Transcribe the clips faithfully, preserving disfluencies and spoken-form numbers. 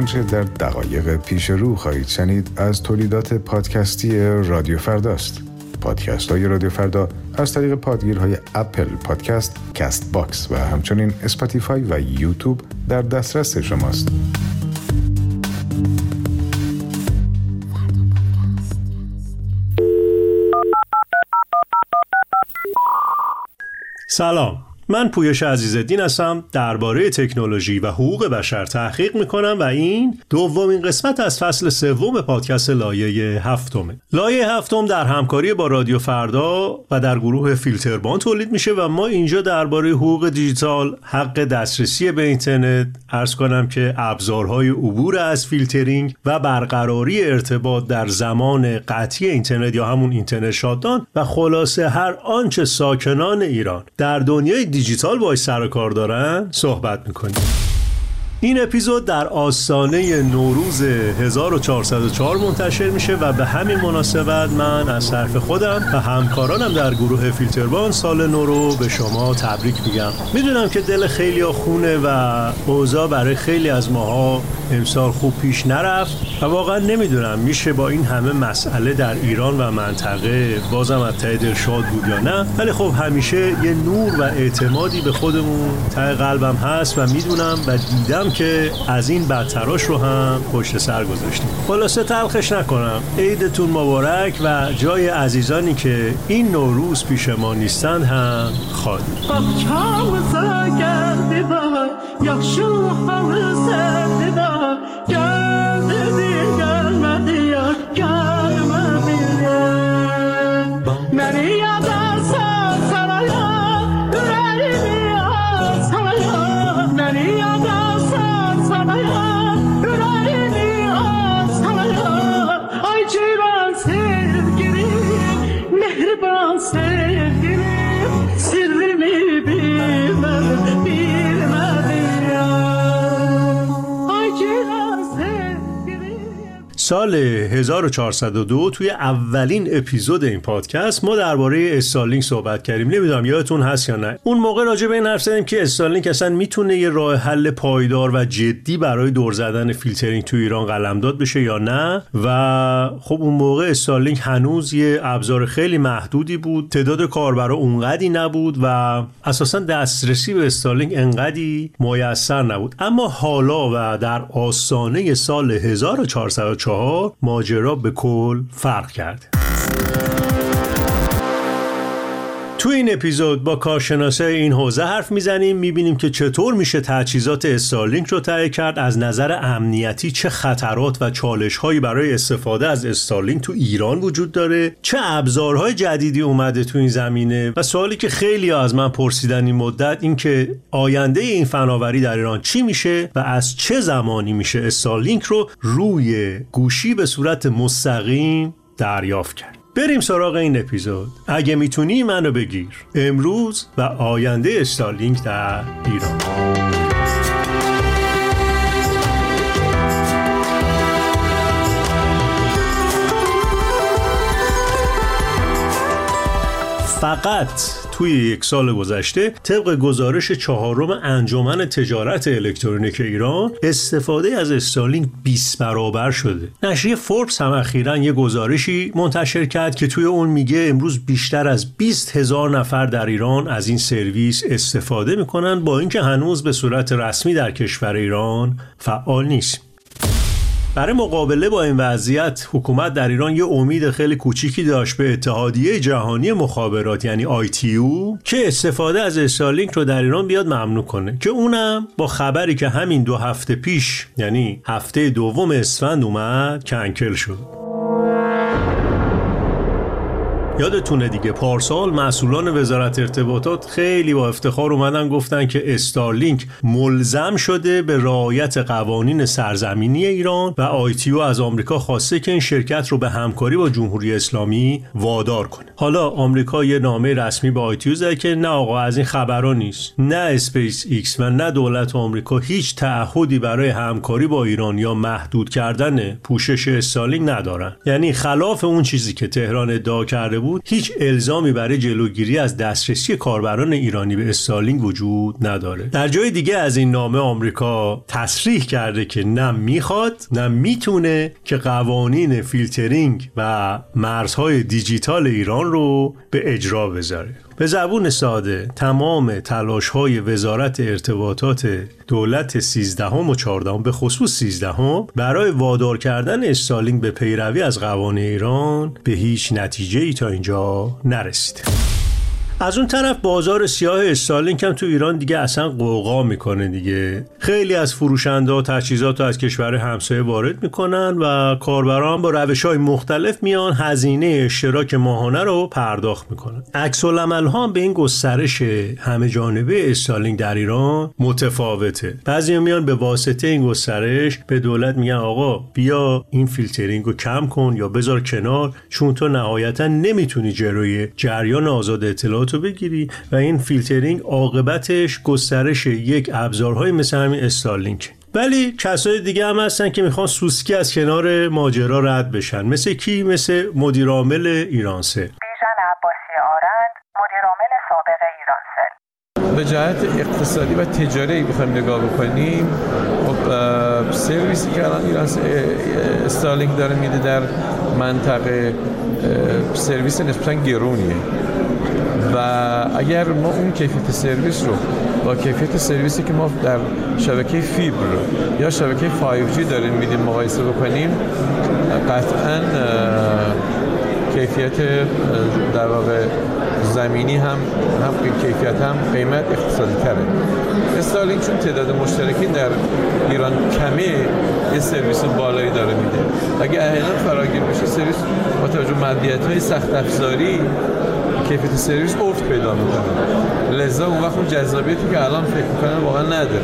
آنچه در دقایق پیش رو خواهید شنید از تولیدات پادکستی رادیو فرداست. پادکست های رادیو فردا از طریق پادگیرهای اپل پادکست، کست باکس و همچنین اسپاتیفای و یوتیوب در دسترس شماست. سلام، من پویش عزیزالدین هستم، درباره تکنولوژی و حقوق بشر تحقیق میکنم و این دومین قسمت از فصل سوم پادکست لایه هفتمه. لایه هفتم در همکاری با رادیو فردا و در گروه فیلتربان تولید میشه و ما اینجا درباره حقوق دیجیتال، حق دسترسی به اینترنت، عرض کنم که ابزارهای عبور از فیلترینگ و برقراری ارتباط در زمان قطعی اینترنت یا همون اینترنت شاتدان و خلاصه هر آنچه ساکنان ایران در دنیای دیجیتال باید سر و کار دارن صحبت میکنیم. این اپیزود در آستانه نوروز هزار و چهارصد و چهار منتشر میشه و به همین مناسبت من از طرف خودم و همکارانم در گروه فیلتربان سال نو رو به شما تبریک میگم. میدونم که دل خیلی ها خونه و اوضاع برای خیلی از ماها امسال خوب پیش نرفت و واقعا نمیدونم میشه با این همه مسئله در ایران و منطقه بازم از ته دل شاد بود یا نه، ولی خب همیشه یه نور و اعتمادی به خودمون ته قلبم هست و میدونم و دیدم که از این بدتراش رو هم پشت سر گذاشتیم. خلاصه تلخش نکنم، عیدتون مبارک و جای عزیزانی که این نوروز پیش ما نیستند هم خالی. سال هزار و چهارصد و دو توی اولین اپیزود این پادکست ما درباره استارلینک صحبت کردیم. نمیدونم یادتون هست یا نه. اون موقع راجع به این حرف زدیم که استارلینک اصلا میتونه یه راه حل پایدار و جدی برای دور زدن فیلترینگ تو ایران قلمداد بشه یا نه. و خب اون موقع استارلینک هنوز یه ابزار خیلی محدودی بود، تعداد کاربرا اونقدی نبود و اساسا دسترسی به استارلینک انقدی میسر نبود. اما حالا و در آستانه سال هزار و چهارصد و چهار ماجرا به کل فرق کرد. تو این اپیزود با کارشناسای این حوزه حرف میزنیم، میبینیم که چطور میشه تجهیزات استارلینک رو تهیه کرد، از نظر امنیتی چه خطرات و چالش‌هایی برای استفاده از استارلینک تو ایران وجود داره، چه ابزارهای جدیدی اومده تو این زمینه و سوالی که خیلی از من پرسیدن این مدت این که آینده این فناوری در ایران چی میشه و از چه زمانی میشه استارلینک رو روی گوشی به صورت مستقیم دریافت کرد. بریم سراغ این اپیزود. اگه میتونی منو بگیر، امروز و آینده استارلینک در ایران. فقط توی یک سال گذشته طبق گزارش چهارم انجمن تجارت الکترونیک ایران استفاده از استارلینک بیست برابر شده. نشریه فوربس هم اخیراً یه گزارشی منتشر کرد که توی اون میگه امروز بیشتر از بیست هزار نفر در ایران از این سرویس استفاده میکنن، با اینکه هنوز به صورت رسمی در کشور ایران فعال نیست. برای مقابله با این وضعیت حکومت در ایران یه امید خیلی کوچیکی داشت به اتحادیه جهانی مخابرات یعنی آی تی یو که استفاده از استارلینک رو در ایران بیاد ممنوع کنه، که اونم با خبری که همین دو هفته پیش یعنی هفته دوم اسفند اومد کنکل شد. یادتونه دیگه پارسال مسئولان وزارت ارتباطات خیلی با افتخار اومدن گفتن که استارلینک ملزم شده به رعایت قوانین سرزمینی ایران و آی تی یو از آمریکا خواسته که این شرکت رو به همکاری با جمهوری اسلامی وادار کنه. حالا آمریکا یه نامه رسمی به آی تی یو زده که نه آقا از این خبرا نیست، نه اسپیس ایکس و نه دولت آمریکا هیچ تعهدی برای همکاری با ایران یا محدود کردن پوشش استارلینک ندارن. یعنی خلاف اون چیزی که تهران ادعا کرده بود، هیچ الزامی برای جلوگیری از دسترسی کاربران ایرانی به استارلینک وجود نداره. در جای دیگه از این نامه آمریکا تصریح کرده که نه میخواد نه میتونه که قوانین فیلترینگ و مرزهای دیجیتال ایران رو به اجرا بذاره. به زبون ساده تمام تلاش‌های وزارت ارتباطات دولت سیزدهم و چهاردهم به خصوص سیزدهم برای وادار کردن استارلینک به پیروی از قوانین ایران به هیچ نتیجه‌ای تا اینجا نرسیده. از اون طرف بازار سیاه استارلینک هم تو ایران دیگه اصلا قوقا میکنه دیگه. خیلی از فروشنده ها تجهیزات رو از کشور همسایه وارد میکنن و کاربران با روش‌های مختلف میان هزینه اشتراک ماهانه رو پرداخت میکنن. عکس العمل ها هم به این گسترش همه جانبه استارلینک در ایران متفاوته. بعضیا میان به واسطه این گسترش به دولت میگن آقا بیا این فیلترینگ رو کم کن یا بذار کنار، چون تو نهایتا نمیتونی جلوی جریان آزاد اطلاعات تو بگیری و این فیلترینگ عاقبتش گسترش یک ابزارهای مثل همین استارلینک. ولی کسای دیگه هم هستن که میخوان سوسکی از کنار ماجرا رد بشن. مثل کی؟ مثل مدیر عامل ایرانسل. بیژن عباسی آرند، مدیر عامل سابق ایرانسل. به جهت اقتصادی و تجاری بخوایم نگاه بکنیم، خب سرویسی که الان ایران استارلینک داره میده در منطقه سرویس نسبتاً گرونیه و اگر ما اون کیفیت سرویس رو با کیفیت سرویسی که ما در شبکه فیبر یا شبکه فایو جی داریم میدیم مقایسه بکنیم، قطعاً کیفیت در واقع زمینی هم هم کیفیت هم قیمت اقتصادی تره. استارلینک چون تعداد مشترکین در ایران کمه، یه سرویس بالایی داره میده. اگه احیانا فراگیر بشه سرویس با توجه به مدیریت‌های سخت افزاری، کیفیت سرویس افت پیدا میکنه. لذا اون وقت اون جذابیتی که الان فکر میکنن واقعا نداره.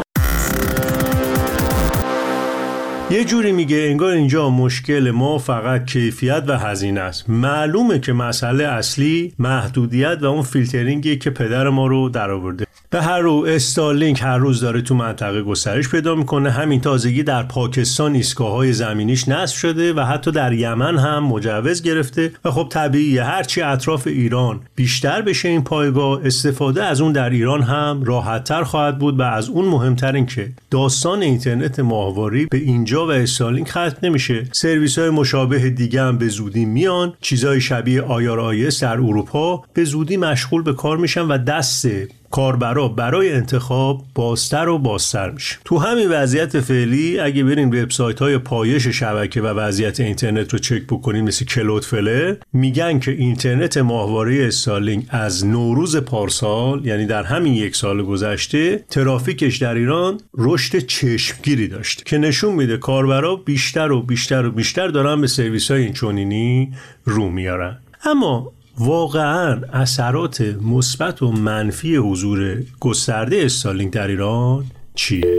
یه جوری میگه انگار اینجا مشکل ما فقط کیفیت و هزینه است. معلومه که مسئله اصلی محدودیت و اون فیلترینگیه که پدر ما رو درآورده. به هر رو استارلینک هر روز داره تو منطقه گسترش پیدا میکنه. همین تازگی در پاکستان ایستگاه‌های زمینیش نصب شده و حتی در یمن هم مجوز گرفته و خب طبیعیه هرچی اطراف ایران بیشتر بشه این پایگاه، استفاده از اون در ایران هم راحت‌تر خواهد بود. و از اون مهمتر این که داستان اینترنت ماهواره به اینجا و استارلینک ختم نمیشه. سرویس‌های مشابه دیگه هم به زودی میان. چیزای شبیه آیار آیس در اروپا به زودی مشغول به کار میشن و دست کاربرا برای انتخاب بازتر و بازتر میشه. تو همین وضعیت فعلی اگه برین وبسایت‌های پایش شبکه و وضعیت اینترنت رو چک بکنین مثل کلودفلر، میگن که اینترنت ماهواره استارلینک از نوروز پارسال، یعنی در همین یک سال گذشته، ترافیکش در ایران رشد چشمگیری داشته که نشون میده کاربرا بیشتر و بیشتر و بیشتر دارن به سرویس‌های اینچنینی رو میارن. اما واقعاً اثرات مثبت و منفی حضور گسترده استارلینک در ایران چیه؟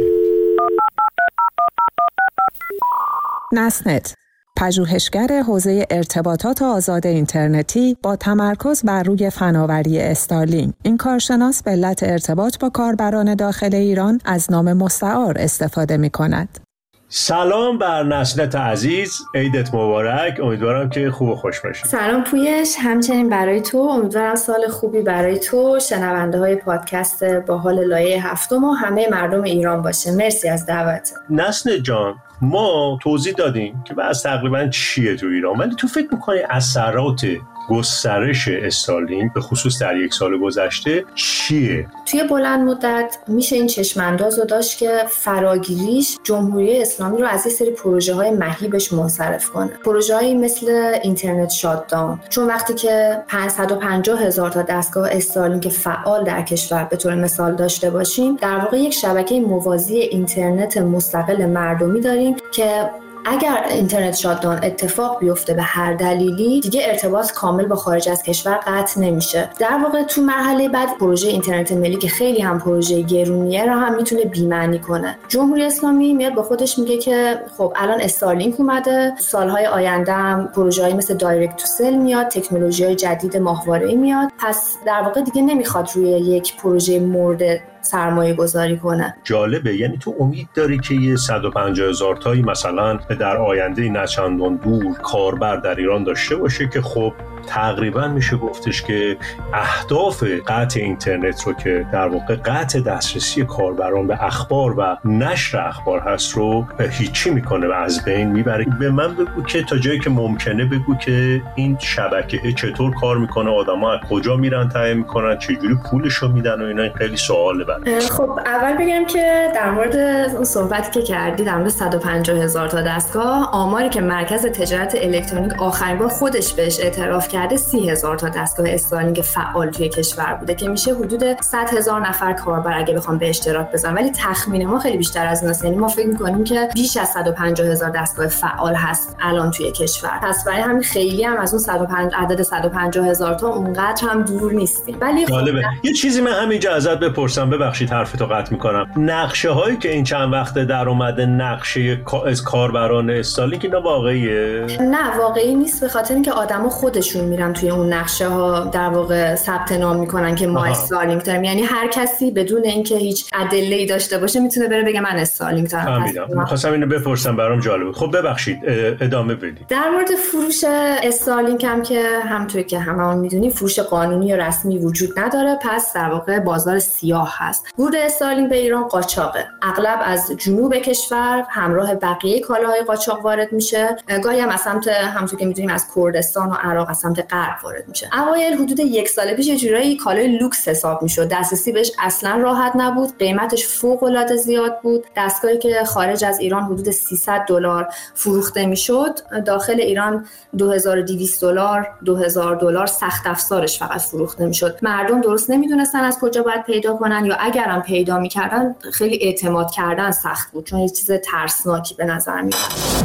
نسنت، پژوهشگر حوزه ارتباطات آزاد اینترنتی با تمرکز بر روی فناوری استارلینک، این کارشناس به علت ارتباط با کاربران داخل ایران از نام مستعار استفاده می‌کند. سلام بر نسنت عزیز، عیدت مبارک. امیدوارم که خوب و خوش باشی. سلام پویش، همچنین برای تو. امیدوارم سال خوبی برای تو، شنونده های پادکست با حال لایه هفتم و همه مردم ایران باشه. مرسی از دعوت. نسنت جان، ما توضیح دادیم که بس تقریبا چیه تو ایران، ولی تو فکر میکنی اثرات گسترش استارلینک به خصوص در یک سال گذشته چیه؟ توی بلند مدت میشه این چشمانداز رو داشت که فراگیریش جمهوری اسلامی رو از یه سری پروژه های مهیبش منصرف کنه. پروژه هایی مثل اینترنت شاتداون، چون وقتی که پانصد و پنجاه هزار تا دستگاه استارلینک فعال در کشور به طور مثال داشته باشیم، در واقع یک شبکه موازی اینترنت مستقل مردمی داریم که اگر اینترنت شاتداون اتفاق بیفته به هر دلیلی، دیگه ارتباط کامل با خارج از کشور قطع نمیشه. در واقع تو مرحله بعد پروژه اینترنت ملی که خیلی هم پروژه گرونیه رو هم میتونه بی‌معنی کنه. جمهوری اسلامی میاد با خودش میگه که خب الان استارلینک اومده، سالهای آینده هم پروژه‌ای مثل دایرکت تو سل میاد، تکنولوژی‌های جدید ماهواره‌ای میاد، پس در واقع دیگه نمیخواد روی یک پروژه مورد سرمایه گذاری کنه. جالبه، یعنی تو امید داری که یه صد و پنجاه هزار تایی مثلا در آینده نچندان دور کاربر در ایران داشته باشه که خب تقریبا میشه گفتش که اهداف قطع اینترنت رو که در واقع قطع دسترسی کاربران به اخبار و نشر اخبار هست رو هیچی میکنه و از بین میبره. به من بگو که تا جایی که ممکنه بگو که این شبکه چطور کار میکنه، آدما از کجا میرن تهیه میکنن، چجوری پولشو میدن و اینا. خیلی سواله برام. خب اول بگم که در مورد اون صحبتی که کردی در مورد صد و پنجاه هزار تا دستگاه، آماری که مرکز تجارت الکترونیک آخرین بار خودش بهش اعتراف کرده سی هزار تا دستگاه استارلینک فعال توی کشور بوده که میشه حدود صد هزار نفر کاربر اگه بخوام به اشتراک بذارن، ولی تخمین ما خیلی بیشتر از ایناست. یعنی ما فکر می‌کنیم که بیش از صد و پنجاه هزار دستگاه فعال هست الان توی کشور. پس برای همین خیلی هم از اون صد و پنجاه عدد صد و پنجاه هزار تا اونقدر هم دور نیستیم. ولی جالبه. خب یه چیزی من همینجا ازت بپرسم، ببخشید حرفتو قطع می‌کنم. نقشه هایی که این چند وقته در اومده، نقشه از کاربران استارلینک، اینا واقعیه؟ نه واقعی نیست، به خاطر اینکه آدما خودشون میرن توی اون نقشه ها در واقع ثبت نام میکنن که ما استارلینک داریم. یعنی هر کسی بدون اینکه هیچ ادله‌ای داشته باشه میتونه بره بگه من استارلینک دارم. می‌خواستم اینو بپرسم، برام جالب بود. خب ببخشید ادامه بدید. در مورد فروش استارلینک هم که همونطور که هممون میدونیم فروش قانونی و رسمی وجود نداره، پس در واقع بازار سیاه هست. ورود استارلینک به ایران قاچاقه. اغلب از جنوب کشور همراه بقیه کالاهای قاچاق وارد میشه. گاهی هم از سمت همونطور که میدونیم از کردستان و عراق از سمت غرب وارد میشه. اوایل حدود یک سال پیش یه جورایی کالای لوکس حساب میشد. دسترسی بهش اصلا راحت نبود. قیمتش فوق العاده زیاد بود. دستگاهی که خارج از ایران حدود سیصد دلار فروخته میشد، داخل ایران دو هزار و دویست دلار، دو هزار دلار سخت افزارش فقط فروخته میشد. مردم درست نمیدونستن از کجا باید پیدا کنن، یا اگرم پیدا میکردن خیلی اعتماد کردن سخت بود، چون یه چیز ترسناکی به نظر میاد.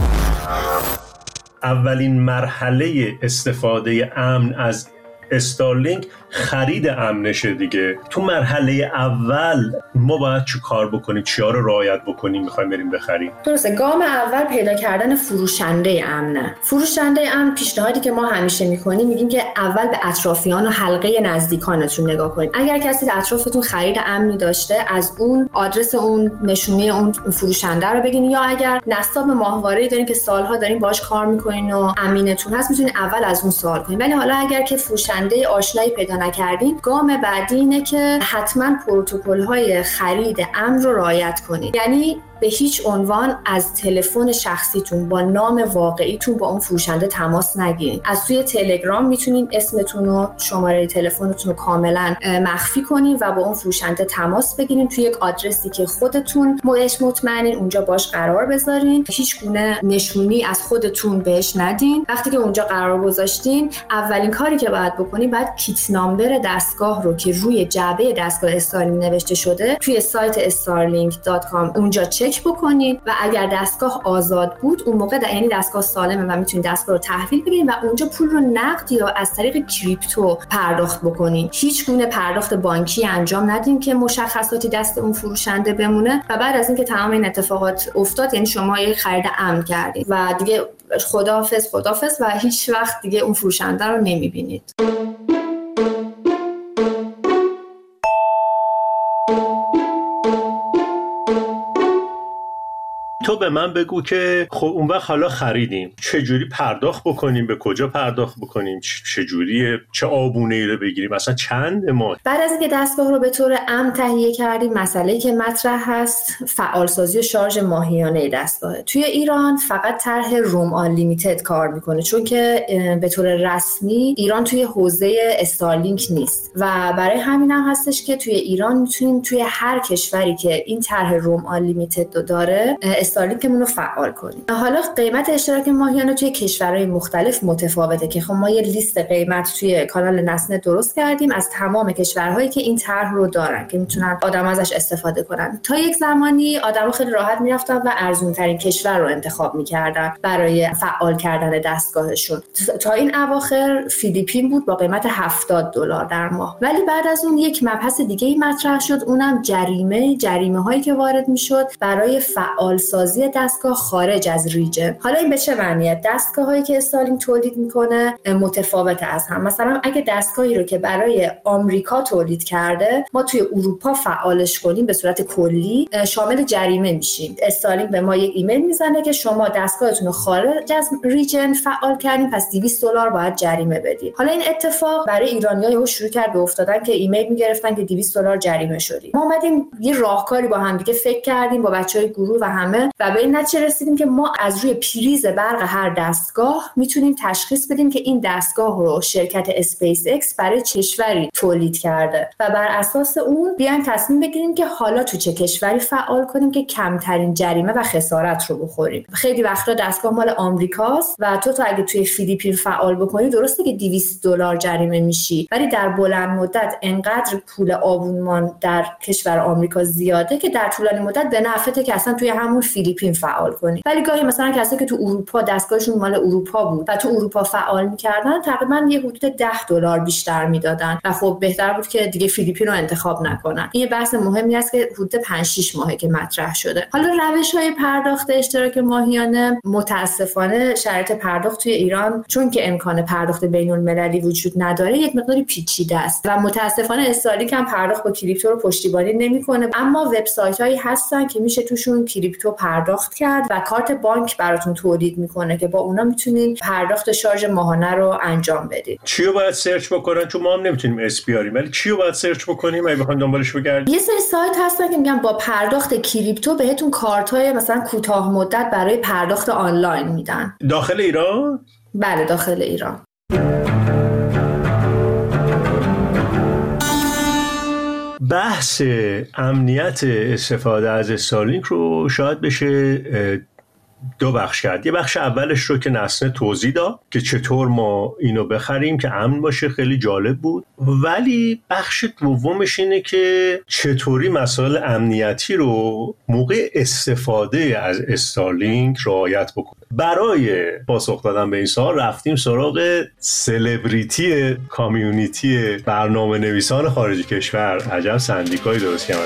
اولین مرحله استفاده امن از استارلینک خرید امنشه دیگه. تو مرحله اول ما باید چی کار بکنیم، چیا رو رعایت بکنیم میخوایم بریم بخریم؟ درسته، گام اول پیدا کردن فروشنده امنه. فروشنده امن پیشنهادی که ما همیشه میکنیم میگیم که اول به اطرافیان و حلقه نزدیکانتون نگاه کنید. اگر کسی در اطرافتون خرید امنی داشته، از اون آدرس اون نشونه اون فروشنده رو بگین، یا اگر نصاب ماهواره‌ای دارین که سالها دارین باهاش کار میکنین و امینتون هست، میتونین اول از اون سوال کنین. ولی حالا اگر که فروشنده آشنایی پیدا نکردین، گام بعدی اینه که حتما پروتکل‌های خرید امن رو رعایت کنید. یعنی به هیچ عنوان از تلفن شخصیتون با نام واقعیتون با اون فروشنده تماس نگیرید. از توی تلگرام میتونین اسمتون و شماره تلفنتون رو کاملا مخفی کنین و با اون فروشنده تماس بگیرین. توی یک آدرسی که خودتون بهش مطمئنین اونجا باش قرار بذارین. هیچ گونه نشونی از خودتون بهش ندین. وقتی که اونجا قرار گذاشتین، اولین کاری که باید بکنین، باید کیت نامبر دستگاه رو که روی جعبه دستگاه استارلینک نوشته شده توی سایت استارلینک دات کام اونجا چک بکنید و اگر دستگاه آزاد بود اون موقع د... یعنی دستگاه سالمه و میتونید دستگاه رو تحویل بگیرید و اونجا پول رو نقد یا از طریق کریپتو پرداخت بکنید. هیچ گونه پرداخت بانکی انجام ندین که مشخصاتی دست اون فروشنده بمونه. و بعد از اینکه تمام این اتفاقات افتاد، یعنی شما یک خرید امن کردید و دیگه خداحافظ خداحافظ و هیچ وقت دیگه اون فروشنده رو نمیبینید. تو به من بگو که خب اون وقت حالا خریدیم، چجوری پرداخت بکنیم، به کجا پرداخت بکنیم، چجوریه، چه آبونه‌ای رو بگیریم، مثلا چند ماه؟ بعد از اینکه دستگاه رو به طور امن تهیه کردیم، مسئله‌ای که مطرح هست فعالسازی و شارژ ماهیانه دستگاه. توی ایران فقط طرح روم آن لیمیتد کار میکنه، چون که به طور رسمی ایران توی حوزه استارلینک نیست و برای همین هم هستش که توی ایران میتونیم توی هر کشوری که این طرح روم آن لیمیتد داره استارلینکمون رو فعال کنیم. حالا قیمت اشتراک ماهیانه توی کشورهای مختلف متفاوته که خب ما یه لیست قیمت توی کانال نسنت درست کردیم از تمام کشورهایی که این طرح رو دارن که میتونن آدم ازش استفاده کنن. تا یک زمانی آدم‌ها خیلی راحت میرفتن و ارزون ترین کشور رو انتخاب میکردن برای فعال کردن دستگاهشون. تا این اواخر فیلیپین بود با قیمت هفتاد دلار در ماه. ولی بعد از اون یک مبحث دیگه ای مطرح شد، اونم جریمه جریمه هایی که وارد میشد برای فعال سازی دستگاه خارج از ریجن. حالا این به چه معنیه؟ دستگاهایی که استارلینک تولید میکنه متفاوت از هم. مثلا اگه دستگاهی رو که برای آمریکا تولید کرده ما توی اروپا فعالش کنیم به صورت کلی، شامل جریمه میشیم. استارلینک به ما یک ایمیل میزنه که شما دستگاهتون رو خارج از ریجن فعال کردین، پس دویست دلار باید جریمه بدید. حالا این اتفاق برای ایرانی‌ها شروع کرد به افتادن که ایمیل میگرفتن که دویست دلار جریمه شدیم. ما اومدیم یه راهکاری با هم دیگه فکر کردیم با بچهای گروه و همه و به این نتیجه رسیدیم که ما از روی پریز برق هر دستگاه میتونیم تشخیص بدیم که این دستگاه رو شرکت اسپیس ایکس برای کشوری تولید کرده و بر اساس اون بیایم تصمیم بگیریم که حالا تو چه کشوری فعال کنیم که کمترین جریمه و خسارت رو بخوریم. خیلی وقتا دستگاه مال آمریکاست و تو تو اگه توی فیلیپین فعال بکنی درسته که دویست دلار جریمه میشی، ولی در بلند مدت انقدر پول آبونمان در کشور آمریکا زیاده که در طولانی مدت به نفعته که اصلا توی همون فیلیپین فعال کنی. ولی گاهی مثلا کسایی که تو اروپا دستگاهشون مال اروپا بود و تو اروپا فعال می‌کردن تقریبا یه حدود ده دلار بیشتر میدادن و خب بهتر بود که دیگه فیلیپین رو انتخاب نکنن. این بحث مهمی است که حدود پنج شش ماهه که مطرح شده. حالا روش‌های پرداخت اشتراک ماهیانه متاسفانه شرایط پرداخت توی ایران چون که امکان پرداخت بین‌المللی وجود نداره یک مقداری پیچیده است و متاسفانه استارلینک هم پرداخت با کریپتو رو پشتیبانی نمی‌کنه، اما وبسایت‌هایی هستن که میشه توشون کریپتو پرداخت کرد و کارت بانک براتون تولید میکنه که با اونا میتونین پرداخت شارژ ماهانه رو انجام بدید. چی رو باید سرچ بکنن؟ چون ما هم نمیتونیم اس بیاریم، ولی چی رو باید سرچ بکنیم اگه بخوایم دنبالش بگردیم؟ یه سری سایت هستن که میگن با پرداخت کریپتو بهتون کارت‌های مثلا کوتاه مدت برای پرداخت آنلاین میدن. داخل ایران؟ بله داخل ایران. بحث امنیت استفاده از استارلینک رو شاید بشه دو بخش کرد. یه بخش اولش رو که نسنه توضیح داد که چطور ما اینو بخریم که امن باشه، خیلی جالب بود. ولی بخش دومش اینه که چطوری مسائل امنیتی رو موقع استفاده از استارلینک رعایت بکنه. برای پاسخ دادن به این سوال رفتیم سراغ سلبریتی کامیونیتی برنامه نویسان خارج کشور. عجب سندیکایی درست کردن.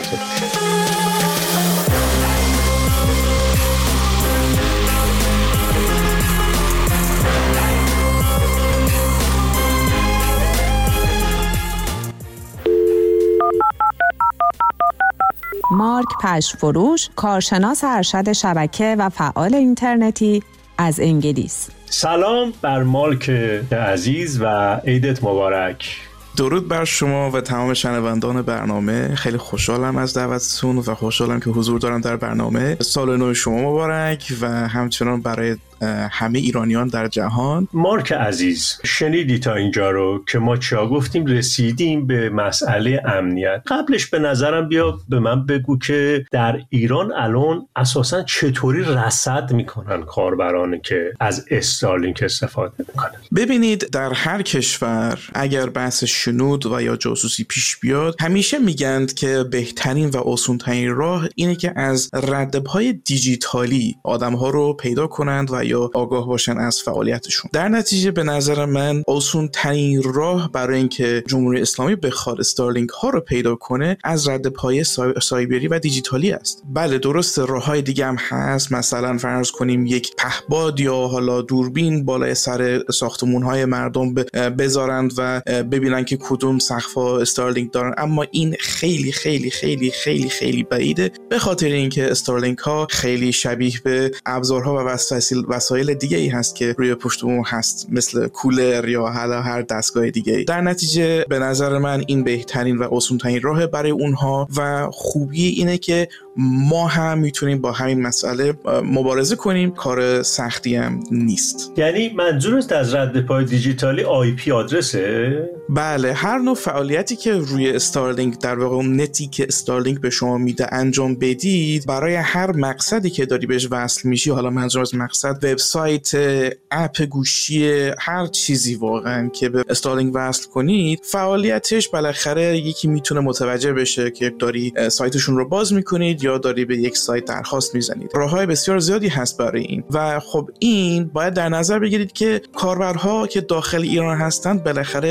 مارک پشتفروش، کارشناس ارشد شبکه و فعال اینترنتی از انگلیس. سلام بر مالک عزیز و عیدت مبارک. درود بر شما و تمام شنوندان برنامه. خیلی خوشحالم از دعوتتون و خوشحالم که حضور دارم در برنامه. سال نو شما مبارک و همچنان برای همه ایرانیان در جهان. مارک عزیز، شنیدی تا اینجا رو که ما چیا گفتیم؟ رسیدیم به مسئله امنیت. قبلش به نظرم بیا به من بگو که در ایران الان اساساً چطوری رصد میکنن کاربرانی که از استارلینک استفاده میکنن؟ ببینید، در هر کشور اگر بحث شنود و یا جاسوسی پیش بیاد همیشه میگند که بهترین و آسان‌ترین راه اینه که از ردپای دیجیتالی آدم‌ها رو پیدا کنند و یا آگاه باشن از فعالیتشون. در نتیجه به نظر من آسون ترین راه برای اینکه جمهوری اسلامی بخواد استارلینک ها رو پیدا کنه از ردپای سایبری و دیجیتالی است. بله درست، راههای دیگه هم هست. مثلا فرض کنیم یک پهباد یا حالا دوربین بالای سر ساختمون های مردم بذارند و ببینن که کدوم سقف‌ها استارلینک دارن، اما این خیلی خیلی خیلی خیلی خیلی بعیده، به خاطر اینکه استارلینک ها خیلی شبیه به ابزارها و وسایل وسایل دیگه ای هست که روی پشت بوم هست، مثل کولر یا حالا هر دستگاه دیگه ای. در نتیجه به نظر من این بهترین و آسان‌ترین راه برای اونها و خوبی اینه که ما هم میتونیم با همین مسئله مبارزه کنیم. کار سختی هم نیست. یعنی منظورت از رد پای دیجیتالی آی پی آدرسه؟ بله، هر نوع فعالیتی که روی استارلینک، در واقع اون نتی که استارلینک به شما میده انجام بدید، برای هر مقصدی که داری بهش وصل میشی، حالا منظور از مقصد وبسایت، اپ گوشی، هر چیزی واقعا که به استارلینک وصل کنید، فعالیتش بالاخره یکی میتونه متوجه بشه که داری سایتشون رو باز میکنید یا داری به یک سایت درخواست میزنید. راههای بسیار زیادی هست برای این و خب این باید در نظر بگیرید که کاربرها که داخل ایران هستند بالاخره دارن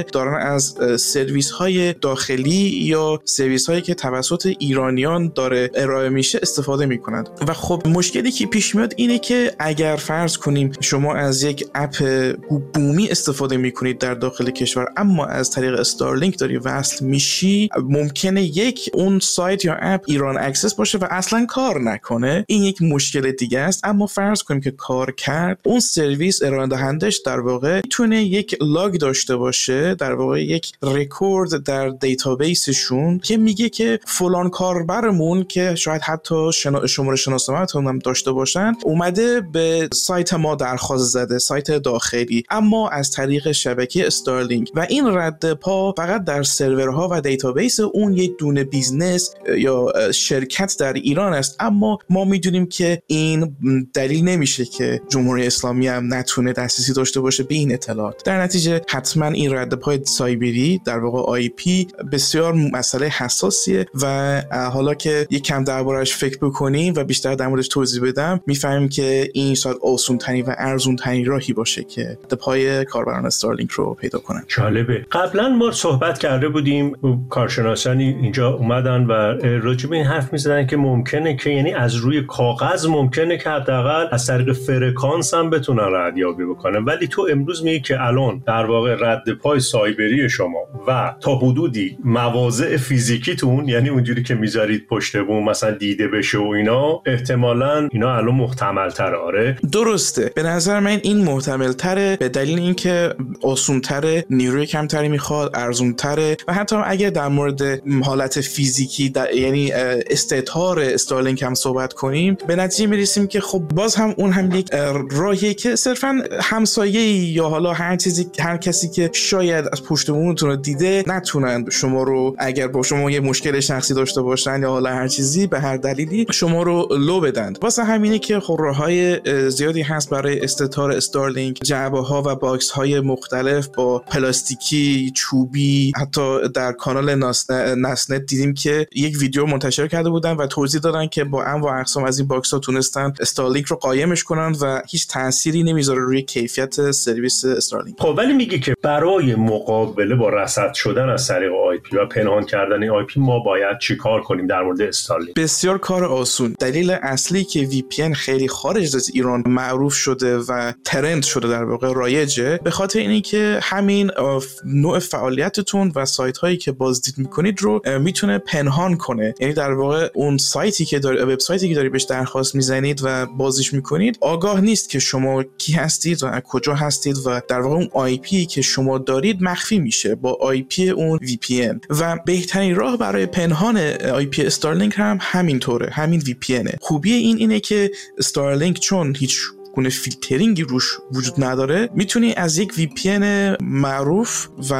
از سرویس های داخلی یا سرویس هایی که توسط ایرانیان داره ارائه میشه استفاده میکنند. و خب مشکلی که پیش میاد اینه که اگر فرض کنیم شما از یک اپ بومی استفاده میکنید در داخل کشور اما از طریق استارلینک داری وصل میشی، ممکنه یک اون سایت یا اپ ایران اکسس باشه و اصلا کار نکنه. این یک مشکل دیگه است. اما فرض کنیم که کار کرد، اون سرویس ارائه دهندش در واقع میتونه یک لاگ داشته باشه، در واقع یک رکورد در دیتابیسشون که میگه که فلان کاربرمون که شاید حتی شنا... شماره شناسنامه‌تون هم داشته باشن اومده به سایت ما درخواست زده، سایت داخلی، اما از طریق شبکه استارلینک. و این رد پا فقط در سرورها و دیتابیس اون یک دونه بیزنس یا شرکت در ایران است. اما ما میدونیم که این دلیل نمیشه که جمهوری اسلامی هم نتونه دسترسی داشته باشه به این اطلاعات. در نتیجه حتما این رد پای سایبری در واقع آی پی بسیار مسئله حساسیه و حالا که یک کم دربارش فکر بکنیم و بیشتر در موردش توضیح بدم میفهمیم که این شاید آسون ترین و ارزون ترین راهی باشه که رد پای کاربران استارلینک رو پیدا کنن. جالبه. قبلا ما صحبت کرده بودیم، کارشناسانی اینجا اومدن و راجع به این حرف میزدن که ممکنه که یعنی از روی کاغذ ممکنه که حداقل از طریق فرکانس هم بتونن ردیابی بکنن، ولی تو امروز میگی که الان در واقع رد پای سایبری شما و تا حدودی مواضع فیزیکیتون، یعنی اونجوری که میذارید پشت بوم مثلا دیده بشه و اینا، احتمالاً اینا الان محتمل تره. آره درسته. به نظر من این محتمل تره به دلیل اینکه آسون تره، نیروی کمتری میخواد، ارزون تره و حتی اگه در مورد حالت فیزیکی در یعنی استعطار استارلینک هم صحبت کنیم به نتیجه میرسیم که خب باز هم اون هم یک راهیه که صرفاً همسایه یا حالا هر چیزی هر کسی که شاید از پشت بومتون رو دیده نتونن شما رو، اگر با شما یه مشکل شخصی داشته باشن یا حالا هر چیزی به هر دلیلی شما رو لو بدن. واسه همینه که خب راههای زیادی هست برای استعطار استارلینک، جعبه ها و باکس های مختلف با پلاستیکی، چوبی. حتی در کانال نسنت دیدیم که یک ویدیو منتشر کرده بودن و توضیح دادن که با انواع اقسام از این باکس ها تونستن استارلینک رو قایمش کنن و هیچ تأثیری نمیذاره روی کیفیت سرویس استارلینک. خب ولی میگه که برای مقابله با رصد شدن از طریق آی پی و پنهان کردن آی پی ما باید چیکار کنیم در مورد استارلینک؟ بسیار کار آسون. دلیل اصلی که وی پی ان خیلی خارج از ایران معروف شده و ترند شده در واقع رایجه به خاطر اینی که همین نوع فعالیتتون و سایت هایی که بازدید میکنید رو میتونه پنهان کنه. یعنی در واقع اون سایتی که داری، وبسایتی که داری بهش درخواست میزنید و بازش میکنید آگاه نیست که شما کی هستید و از کجا هستید و در واقع اون آی پی که شما دارید مخفی میشه با آی پی اون وی پی ان. و بهترین راه برای پنهان آی پی استارلینک هم همین طوره، همین وی پی انه. خوبی این اینه که استارلینک چون هیچ گونه فیلترینگی روش وجود نداره میتونی از یک وی پی ان معروف و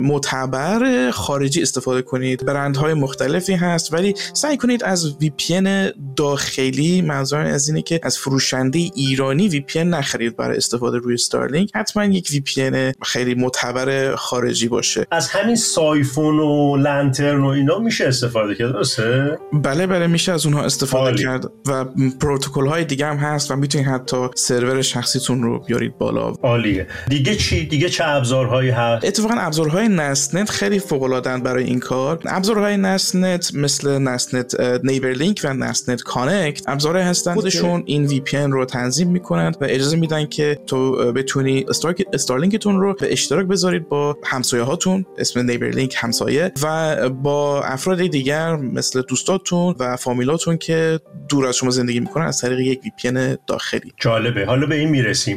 معتبر خارجی استفاده کنید. برندهای مختلفی هست ولی سعی کنید از وی پی ان داخلی، منظورم از اینه که از فروشنده ایرانی وی پی ان نخرید برای استفاده روی استارلینک. حتما یک وی پی ان خیلی معتبر خارجی باشه. از همین سایفون و لنترن و اینا میشه استفاده کرد، درسته؟ بله بله میشه از اونها استفاده آلی. کرد و پروتکل های دیگه هم هست و میتونید حتی سرور شخصیتون رو بیارید بالا. عالیه. دیگه چی؟ دیگه چه ابزارهایی هست؟ اتفاقا ابزارهای نسنت خیلی فوق العاده برای این کار. ابزارهای نسنت مثل نسنت نیبرلینک و نسنت کانکت ابزارهایی هستن خودشون این وی پی ان رو تنظیم میکنند و اجازه میدن که تو بتونی استارلینکتون رو به اشتراک بذارید با همسایه هاتون، اسم نیبرلینک همسایه، و با افراد دیگر مثل دوستاتون و فامیلاتون که دور از شما زندگی میکنن از طریق یک وی پی ان داخلی. جالبه. حالا به این میرسیم.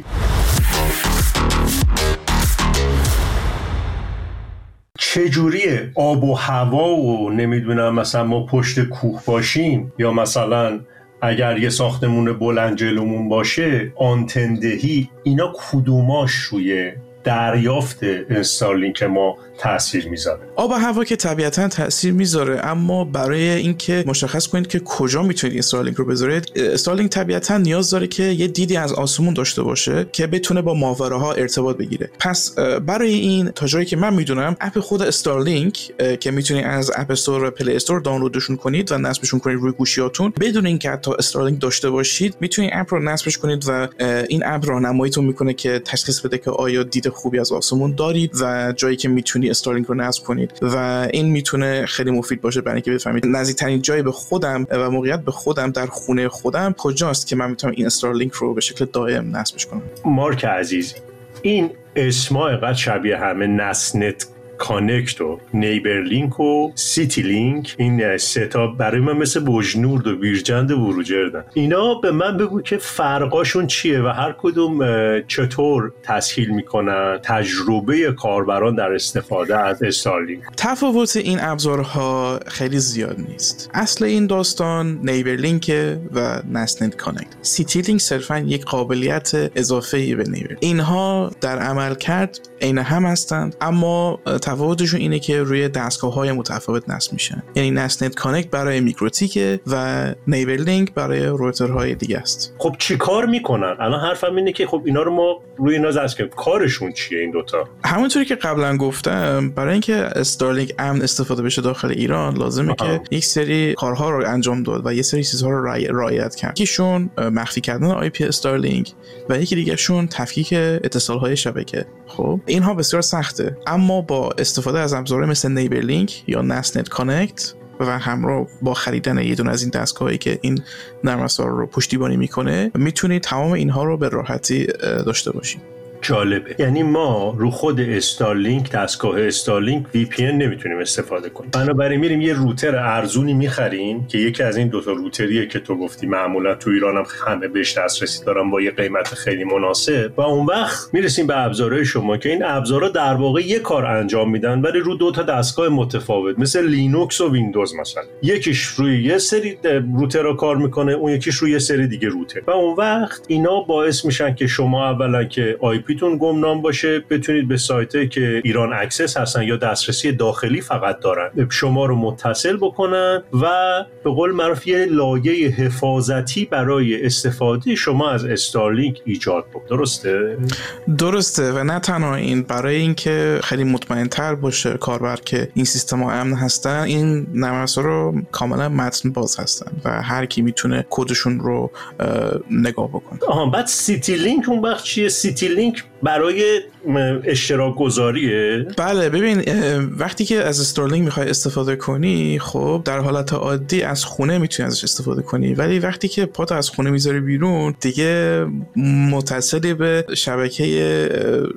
چجوریه آب و هوا و نمیدونم مثلا ما پشت کوه باشیم یا مثلا اگر یه ساختمون بلند جلومون باشه آنتندهی، اینا کدوماش روی دریافت استارلینک ما تأثیر میذاره؟ آب و هوا که طبیعتاً تأثیر میذاره، اما برای اینکه مشخص کنید که کجا میتونید استارلینک رو بذارید، استارلینک طبیعتاً نیاز داره که یه دیدی از آسمون داشته باشه که بتونه با ماهواره‌ها ارتباط بگیره. پس برای این تا جایی که من میدونم اپ خود استارلینک که میتونید از اپ استور و پلی استور دانلودشون کنید و نصبشون کنید روی گوشیاتون بدون اینکه حتی استارلینک داشته باشید، میتونید اپ رو نصبش کنید و این اپ راهنماییتون میکنه که تشخیص بده که آیا دید خوبی از آسمون دارید و جایی که میتونی استارلینک رو نصب کنید و این میتونه خیلی مفید باشه برای اینکه بفهمید نزدیکترین جایی به خودم و موقعیت به خودم در خونه خودم کجاست که من میتونم این استارلینک رو به شکل دائم نصبش کنم. مارک عزیز، این اسما اینقدر شبیه همه، نسنت کانکت و نیبرلینک و سیتی لینک، این سه تا برای من مثل بوجنورد و بیرجند و بروجردن. اینا به من بگو که فرقاشون چیه و هر کدوم چطور تسهیل میکنن تجربه کاربران در استفاده از استارلینک. تفاوت این ابزارها خیلی زیاد نیست. اصل این داستان نیبرلینک و نسنت کانکت. سیتی لینک صرفا یک قابلیت اضافه‌ای به نیبرلینک. اینها در عمل کرد عین هم هستند، اما تفاوتشون اینه که روی دستگاه‌های متفاوت نصب میشن. یعنی نسنت کانکت برای میکروتیک و نیبرلینک برای روترهای دیگه است. خب چی کار میکنن؟ الان حرفم اینه که خب اینا رو ما روی اینا نصب کنیم، کارشون چیه این دوتا؟ همونطوری که قبلا گفتم، برای اینکه استارلینک امن استفاده بشه داخل ایران لازمه آه. که یک سری کارها رو انجام داد و یه سری چیزها رو رعایت کرد. یکیشون مخفی کردن آی پی استارلینک و یکی دیگه‌شون تفکیک اتصال‌های شبکه. خب اینها بسیار سخته، اما با استفاده از ابزارهای مثل نیبرلینک یا نسنت کانکت و همراه با خریدن یه دونه از این دستگاهایی که این نرم افزار رو پشتیبانی میکنه میتونید تمام اینها رو به راحتی داشته باشید. جالبه. یعنی ما رو خود استارلینک، دستگاه استارلینک وی پی ان نمیتونیم استفاده کنیم. بنابراین میریم یه روتر ارزونی میخریم که یکی از این دوتا روتریه که تو گفتی معمولا تو ایران هم همه بهش دسترسی دارن با یه قیمت خیلی مناسب، و اون وقت میرسیم به ابزارهای شما که این ابزارا در واقع یه کار انجام میدن ولی رو دو تا دستگاه متفاوت، مثل لینوکس و ویندوز مثلا. یکیش روی یه سری روترها کار میکنه، اون یکیش روی یه سری دیگه روتر، و اون وقت اینا باعث میشن که شما اولا که آی پی تون گمنام باشه، بتونید به سایتایی که ایران اکسس هستن یا دسترسی داخلی فقط دارن شما رو متصل بکنن و به قول معروف یه لایه حفاظتی برای استفاده شما از استارلینک ایجاد بکنه. درسته؟ درسته. و نه تنها این، برای اینکه خیلی مطمئن‌تر باشه کاربر که این سیستم‌ها امن هستن، این نرم افزارا کاملا متن باز هستن و هر کی میتونه کدشون رو نگاه بکنه. آها، بعد سیتی لینک اون وقت چیه؟ سیتی لینک برای اشتراک گذاریه؟ بله، ببین وقتی که از استارلینک میخوای استفاده کنی، خب در حالت عادی از خونه میتونی ازش استفاده کنی، ولی وقتی که پات از خونه میذاری بیرون دیگه متصلی به شبکه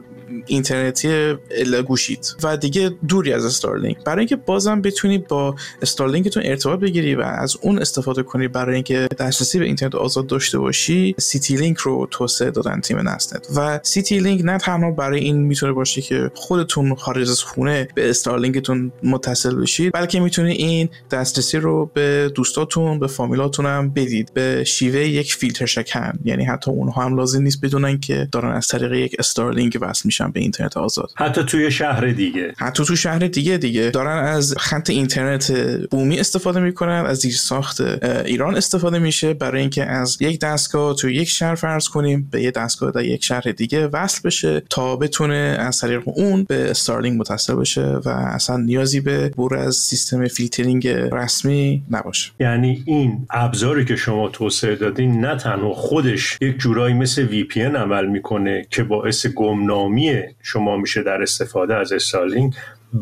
اینترنتی گوشیت و دیگه دوری از استارلینک. برای اینکه بازم بتونی با استارلینکتون ارتباط بگیری و از اون استفاده کنی برای اینکه دسترسی به اینترنت آزاد داشته باشی، سیتی لینک رو توسعه دادن تیم نسنت. و سیتی لینک نه تنها برای این میتونه باشه که خودتون خارج از خونه به استارلینکتون متصل بشید، بلکه میتونه این دسترسی رو به دوستاتون، به فامیلاتون هم بدید به شیوه یک فیلتر شکن. یعنی حتی اونها هم لازم نیست بدونن که دارن از طریق یک استارلینک وصل میشن به اینترنت آزاد. حتی توی شهر دیگه حتی تو شهر دیگه دیگه دارن از خط اینترنت بومی استفاده میکنن، از زیرساخت ایران استفاده میشه برای اینکه از یک دستگاه تو یک شهر فرض کنیم به یک دستگاه در یک شهر دیگه وصل بشه تا بتونه از طریق اون به استارلینک متصل بشه و اصلا نیازی به عبور از سیستم فیلترینگ رسمی نباشه. یعنی این ابزاری که شما توسعه دادین نه تنها خودش یک جورایی مثل وی پی ان عمل میکنه که باعث گمنامی شما میشه در استفاده از استارلینک،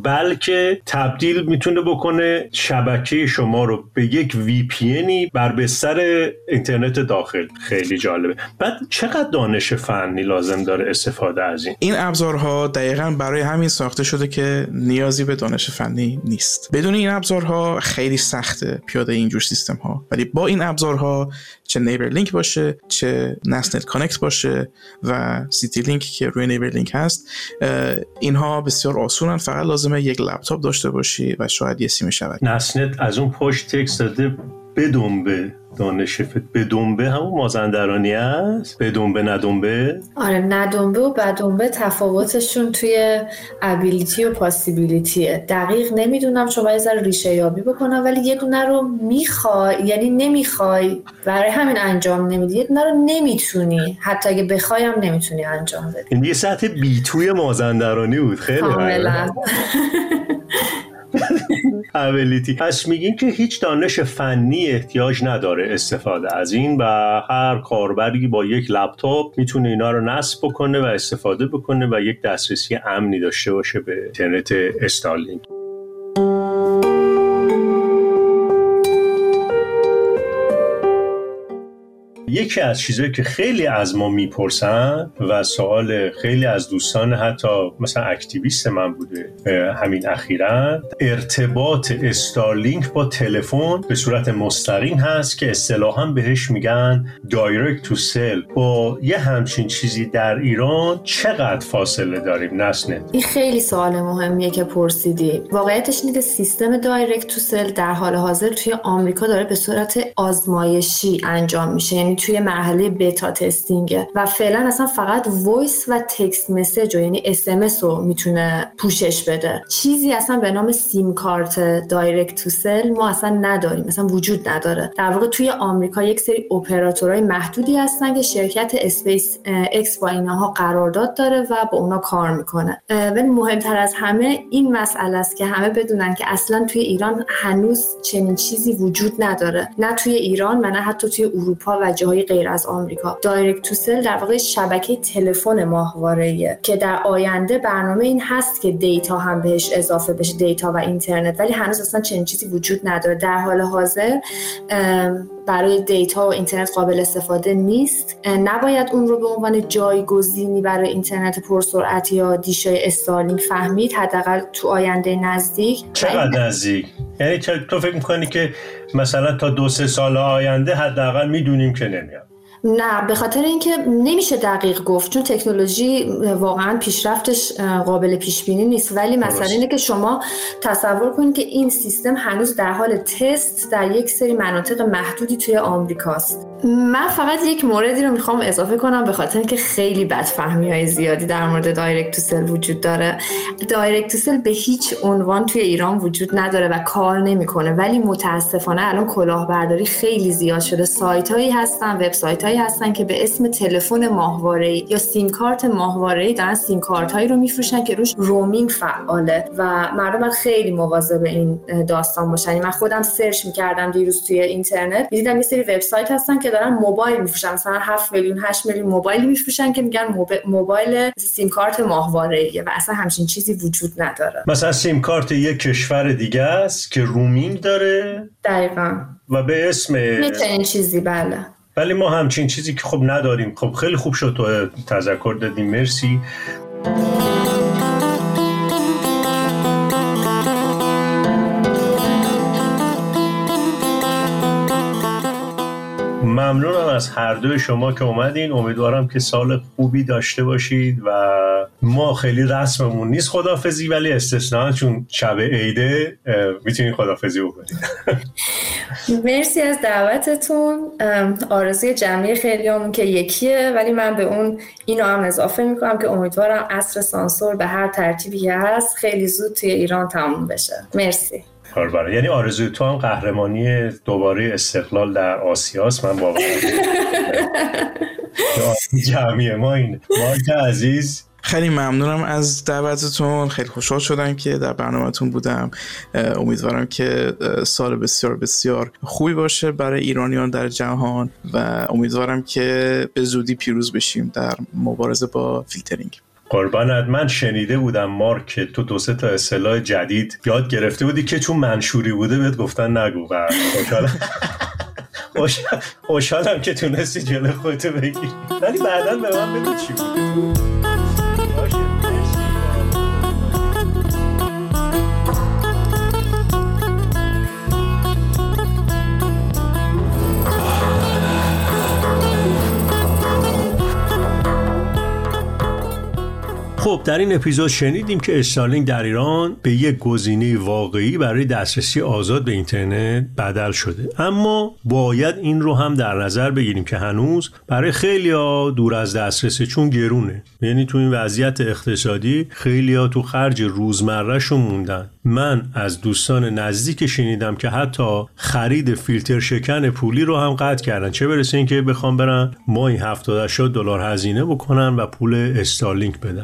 بلکه تبدیل میتونه بکنه شبکه شما رو به یک وی پی انی بر بستر اینترنت داخل. خیلی جالبه. بعد چقدر دانش فنی لازم داره استفاده از این؟ این ابزارها دقیقاً برای همین ساخته شده که نیازی به دانش فنی نیست. بدون این ابزارها خیلی سخته پیاده اینجور سیستم ها، ولی با این ابزارها چه نیبرلینک باشه، چه نسنت کانکت باشه و سیتی لینک که روی نیبرلینک هست، اینها بسیار آسونن. فقط لازمه یک لپتاپ داشته باشی و شاید یه سیم شبکه. نسنت از اون پشت تکست داده بدنبه، دانش فت بدنبه همون مازندرانی است؟ بدنبه ندنبه؟ آره، ندنبه و بدنبه تفاوتشون توی ابیلیتی و پاسیبیلیتیه. دقیق نمیدونم، چون باید ذره ریشه یابی بکنم، ولی یه دونه رو میخوای، یعنی نمیخوای برای همین انجام نمیدی، یه دونه رو نمیتونی، حتی اگه بخوایم نمیتونی انجام بدی. این یه سطح بی توی مازندرانی بود. خیلی کاملا. ابیلیتی. پس میگین که هیچ دانش فنی احتیاج نداره استفاده از این و هر کاربری با یک لپتاپ میتونه اینا رو نصب بکنه و استفاده بکنه و یک دسترسی امنی داشته باشه به اینترنت استارلینک. یکی از چیزایی که خیلی از ما میپرسن و سوال خیلی از دوستان حتی مثلا اکتیویست من بوده همین اخیراً، ارتباط استارلینک با تلفن به صورت مستقیم هست که اصطلاحاً بهش میگن دایرکت تو سل. با یه همچین چیزی در ایران چقدر فاصله داریم نسنت؟ این خیلی سوال مهمیه که پرسیدی. واقعیتش اینه که سیستم دایرکت تو سل در حال حاضر توی آمریکا داره به صورت آزمایشی انجام میشه، یعنی توی مرحله بتا تستینگه و فعلا اصلا فقط وایس و تکست مسیج و یعنی اس ام اس رو میتونه پوشش بده. چیزی اصلا به نام سیم کارت دایرکت تو سل ما اصلا نداریم، اصلا وجود نداره. در واقع توی آمریکا یک سری اپراتورهای محدودی هستن که شرکت اسپیس اکس با اینها قرارداد داره و با اونا کار میکنه. ولی مهمتر از همه این مسئله است که همه بدونن که اصلا توی ایران هنوز چنین چیزی وجود نداره، نه توی ایران و نه حتی توی اروپا و جاهای غیر از آمریکا. دایرکت تو سل در واقع شبکه تلفن ماهواره‌ایه که در آینده برنامه این هست که دیتا هم بهش اضافه بشه، دیتا و اینترنت، ولی هنوز اصلا چنین چیزی وجود نداره. در حال حاضر برای دیتا و اینترنت قابل استفاده نیست. نباید اون رو به عنوان جایگزینی برای اینترنت پرسرعت یا دیشای استارلینک فهمید، حداقل تو آینده نزدیک. چقدر نزدیک؟ یعنی تو فکر می‌کنی که مثلا تا دو سه سال آینده حداقل میدونیم که نمیاد؟ نه، به خاطر اینکه نمیشه دقیق گفت، چون تکنولوژی واقعا پیشرفتش قابل پیش بینی نیست. ولی مثلا اینه که شما تصور کنید که این سیستم هنوز در حال تست در یک سری مناطق محدودی توی آمریکاست. من فقط یک موردی رو میخوام اضافه کنم، به خاطر اینکه خیلی بدفهمی‌های زیادی در مورد دایرکت تو سل وجود داره. دایرکت تو سل به هیچ عنوان توی ایران وجود نداره و کار نمیکنه، ولی متاسفانه الان کلاهبرداری خیلی زیاد شده. سایت‌هایی هستن، وبسایت‌هایی هستن که به اسم تلفن ماهواره‌ای یا سیم کارت ماهواره‌ای دارن سیم کارت‌هایی رو میفروشن که روش رومینگ فعاله و مردم خیلی مواظب این داستان باشن. من خودم سرچ می‌کردم دیروز توی اینترنت، دیدم یه سری وبسایت هستن که دارن موبایل میفروشن، مثلا هفت میلیون هشت میلیون موبایل میفروشن که میگن موبایل سیم کارت ماهواره‌ای و اصلا همچین چیزی وجود نداره. مثلا سیم کارت یک کشور دیگه است که رومینگ داره دقیقاً و به اسم این چیزی. بله، ولی ما همچین چیزی که خب نداریم. خب خیلی خوب شد تو تذکر دادی، مرسی. ممنونم از هر دوی شما که اومدین. امیدوارم که سال خوبی داشته باشید و ما خیلی رسممون نیست خداحافظی، ولی استثناء چون شب عیده میتونین خداحافظی بکنید. مرسی از دعوتتون. آرزوی جمعی خیلیامون که یکیه، ولی من به اون اینو هم اضافه میکنم که امیدوارم عصر سانسور به هر ترتیبی که هست خیلی زود توی ایران تموم بشه. مرسی. کاربره. یعنی آرزوی تو هم قهرمانی دوباره استقلال در آسیاست. من باور جمعی ما این مارک عزیز، خیلی ممنونم از دعوتتون. خیلی خوشحال شدم که در برنامه‌تون بودم. امیدوارم که سال بسیار بسیار خوبی باشه برای ایرانیان در جهان و امیدوارم که به زودی پیروز بشیم در مبارزه با فیلترینگ. قربانت. من شنیده بودم مارک تو دو سه تا اصطلاح جدید یاد گرفته بودی که چون منشوری بوده بهت گفتن نگو و خوشحالم خوشحالم که تونستی جلوی خودتو بگیری، ولی بعداً به من بگو چی بوده. خب در این اپیزود شنیدیم که استارلینک در ایران به یک گزینه واقعی برای دسترسی آزاد به اینترنت بدل شده، اما باید این رو هم در نظر بگیریم که هنوز برای خیلی‌ها دور از دسترسه، چون گرونه. یعنی تو این وضعیت اقتصادی خیلی‌ها تو خرج روزمره‌شون موندن. من از دوستان نزدیک شنیدم که حتی خرید فیلتر شکن پولی رو هم قطع کردن، چه برسه این که بخوام برن ماهی هفتاد هشتاد دلار هزینه بکنن و پول استارلینک بدن.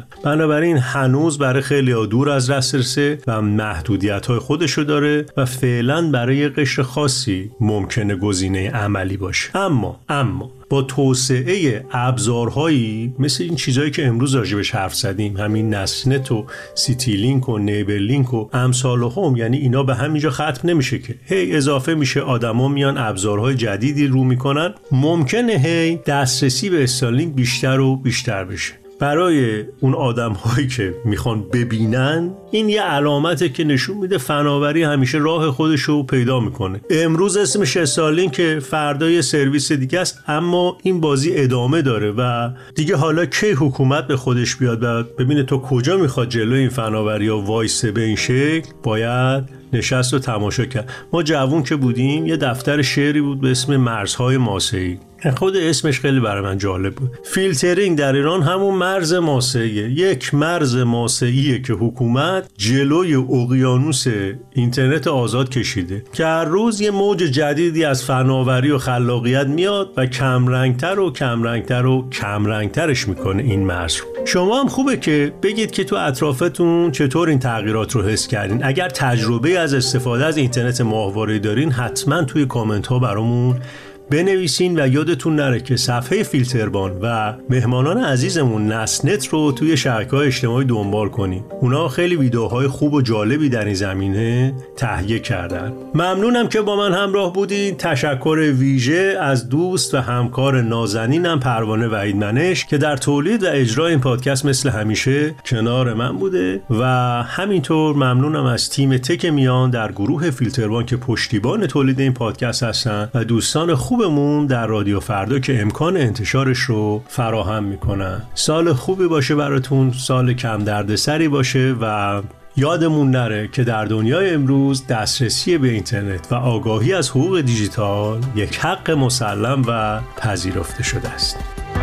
بنابراین هنوز برای خیلی دور از دسترسه و محدودیت‌های خودشو داره و فعلا برای قشر خاصی ممکنه گزینه عملی باشه. اما اما با توسعه ابزارهایی مثل این چیزایی که امروز راجبش حرف زدیم، همین نسنت و سیتی لینک و نیبر لینک و امثال هم، یعنی اینا به همینجا ختم نمیشه که هی اضافه میشه، آدما میان ابزارهای جدیدی رو میکنن، ممکنه هی دسترسی به استارلینک بیشتر و بیشتر بشه. برای اون آدم هایی که میخوان ببینن این یه علامته که نشون میده فناوری همیشه راه خودشو پیدا میکنه. امروز اسمش استارلینک، فردا یه سرویس دیگه است، اما این بازی ادامه داره و دیگه حالا کی حکومت به خودش بیاد و ببینه تو کجا میخواد جلوی این فناوری ها وایسه به این شکل، باید نشست و تماشا کرد. ما جوون که بودیم یه دفتر شعری بود به اسم مرزهای ماسه‌ای، خود اسمش خیلی برای من جالب بود. فیلترینگ در ایران همون مرز ماسه‌ایه، یک مرز ماسه‌ایه که حکومت جلوی اقیانوس اینترنت آزاد کشیده که هر روز یه موج جدیدی از فناوری و خلاقیت میاد و کمرنگتر و کمرنگتر و کمرنگترش میکنه این مرز رو. شما هم خوبه که بگید که تو اطرافتون چطور این تغییرات رو حس کردین. اگر تجربه از استفاده از اینترنت ماهواره‌ای دارین حتما توی کامنت ها برامون بنویسین و یادتون نره که صفحه فیلتربان و مهمانان عزیزمون نسنت رو توی شبکه‌های اجتماعی دنبال کنین. اونا خیلی ویدیوهای خوب و جالبی در این زمینه تهیه کردن. ممنونم که با من همراه بودین. تشکر ویژه از دوست و همکار نازنینم پروانه وحیدمنش که در تولید و اجرای این پادکست مثل همیشه کنار من بوده و همینطور ممنونم از تیم تک میان در گروه فیلتربان که پشتیبان تولید این پادکست هستن و دوستان خوب خوبمون در رادیو فردا که امکان انتشارش رو فراهم میکنن. سال خوبی باشه براتون، سال کم دردسری باشه و یادمون نره که در دنیای امروز دسترسی به اینترنت و آگاهی از حقوق دیجیتال یک حق مسلم و پذیرفته شده است.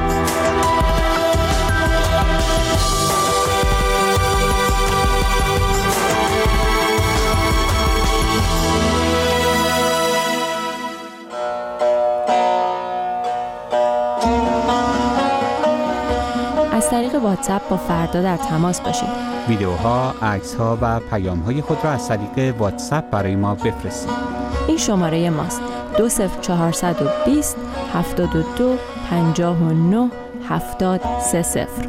از طریق واتساپ با فردا در تماس باشید. ویدیوها، عکس‌ها و پیام‌های خود را از طریق واتساپ برای ما بفرستید. این شماره ماست: دو صفر چهارصد و بیست هفتاد و دو پنجاه و نه هفتاد سه صفر.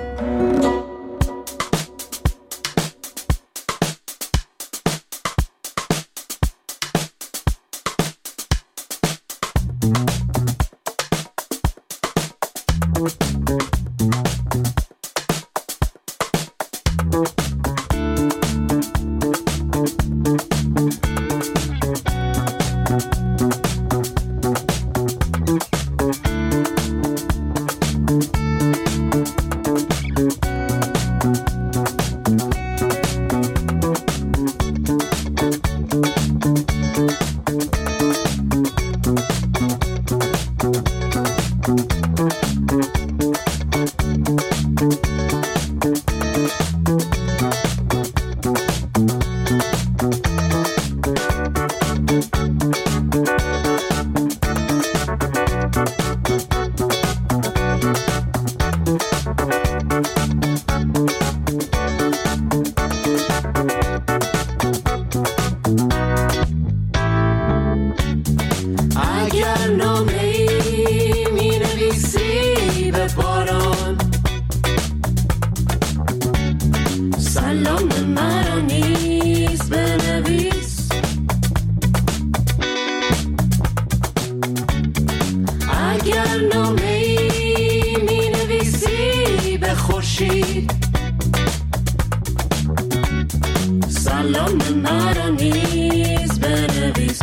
سلام مرا نیز بنویس.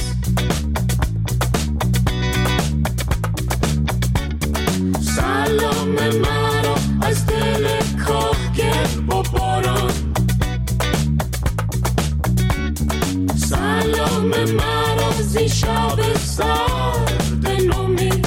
سلام مرا از دل کاهگل با باران. سلام مرا زی شب سرد نومید.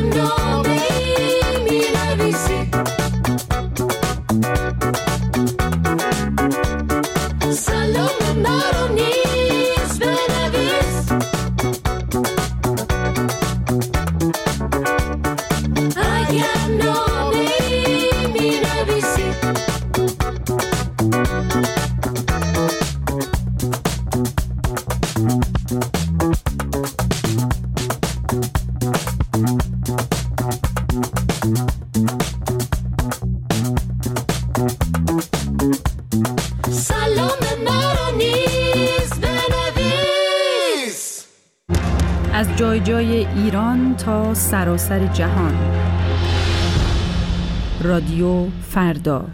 از جای جای ایران تا سراسر جهان. رادیو فردا.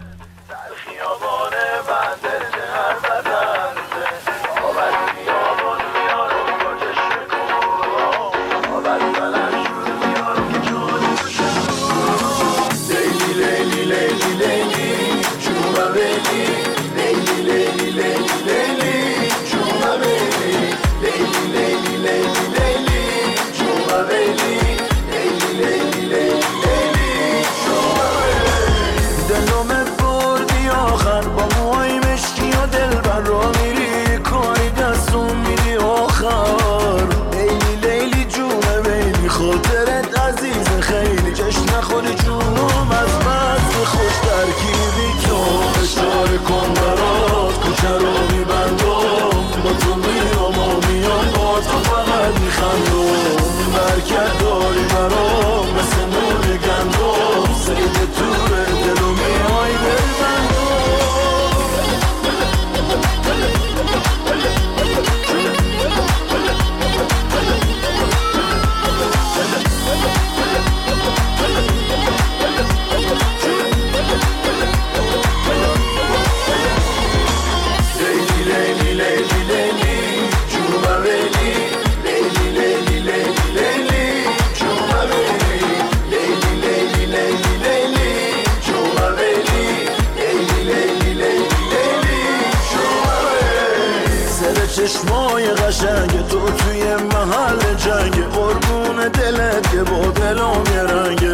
چشمای قشنگ تو توی محل جنگ، قربون دلت که با دلم یه رنگه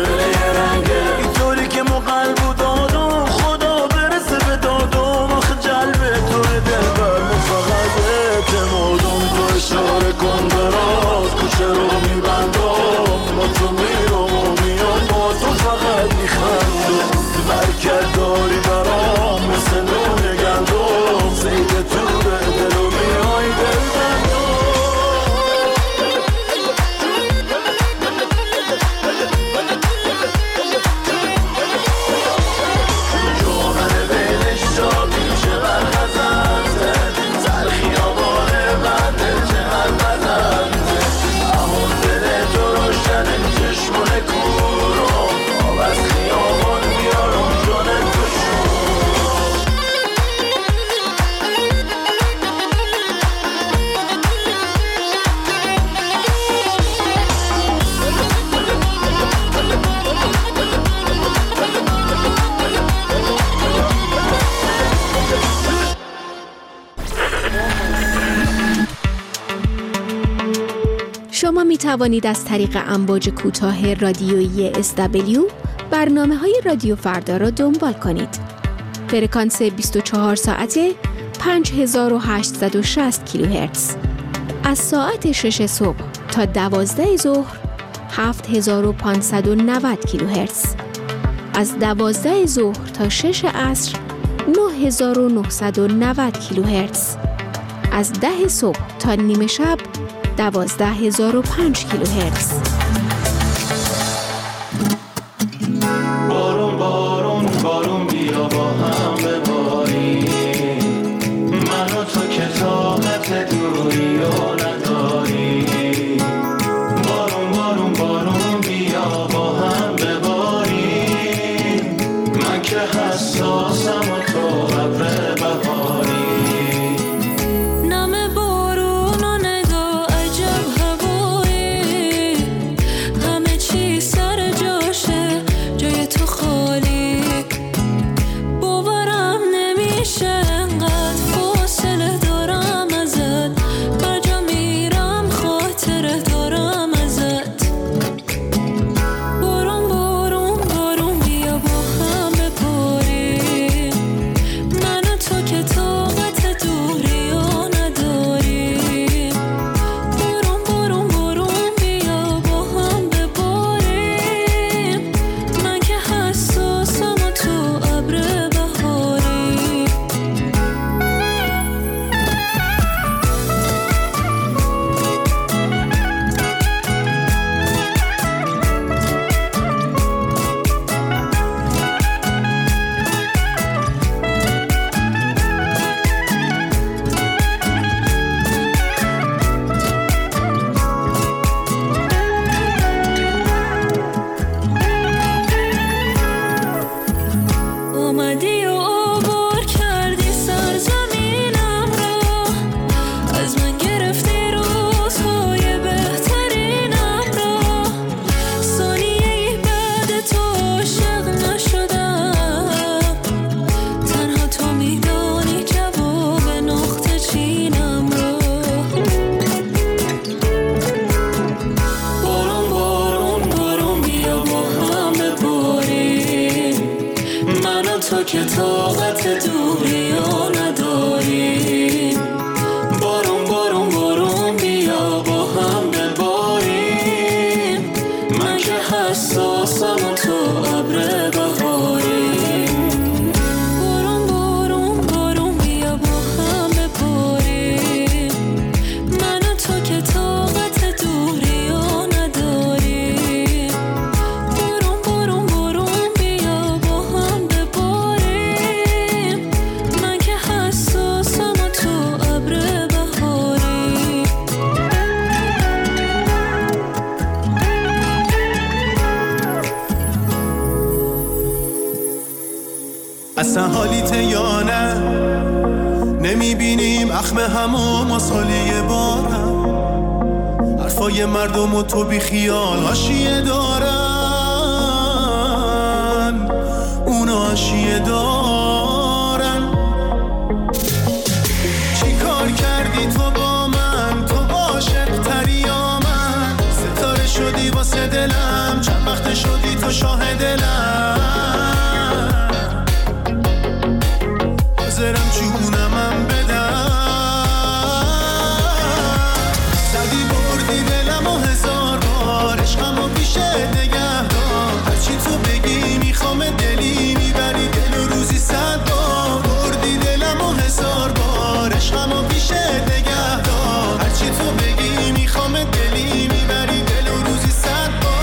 اینطوری که ما قلب و دادم خدا برسه به دادم، آخه جلب توی دل بر ما فقط اعتمادم، تو اشاره کن برات کوچه رو میبندم، با تو میرم و میام با تو فقط میخندم، برکت داری برام مثل نون گندم، زید تو به دل و میای دل بندم. جوهر بینش جا پیشه برخزنده، سر خیابانه بنده چه هر بدنده، همون دل تو روشن چشمون کورم، آب از خیابان بیارم جان تو شورم. شما می توانید از طریق امواج کوتاه رادیویی اس دبلیو برنامه‌های رادیو فردا را دنبال کنید. فرکانس بیست و چهار ساعته پنج هزار و هشتصد و شصت کیلوهرتز. از ساعت شش صبح تا دوازده ظهر هفت هزار و پانصد و نود کیلوهرتز. از دوازده ظهر تا شش عصر نه هزار و نهصد و نود کیلوهرتز. از ده صبح تا نیمه شب دوازده هزار و پنج کیلوهرتز. بارون بارون بارون بیا با هم بباریم، من و تو که طاقت دوری و نداریم، بارون بارون بارون بیا با هم بباریم، من که حساسم و تو ابر بهاری. تو که طاقت دوری ها نداریم. بارون بارون بارون بیا با هم بباریم. من که حساسم و تو ابر بهاریم. بارون بارون بارون بیا با هم بباریم. من و تو که طاقت دوری ها نداریم. بارون بارون بارون بیا با هم بباریم. من که حساسم و تو ابر بهاریم. اصلا حالیت یا نه نمیبینیم اخم همو مسالی بارم. حرفای مردم و تو بی خیال حاشیه دارن، اونا حاشیه دارن. چی کار کردی تو با من؟ تو عاشق تری یا من؟ ستاره شدی واسه دلم، چند وقت شدی تو شاه دلم. حاضرم جونمم بدم. زدی بردی دلم و هزار بار عشقمو پیشت نگه دار. هرچی تو بگی میخوام دلی میبری دل و روزی صد بار. بردی دلم و هزار بار عشقمو پیشت نگه دار. هرچی تو بگی میخوام دلی میبری دل و روزی صد بار.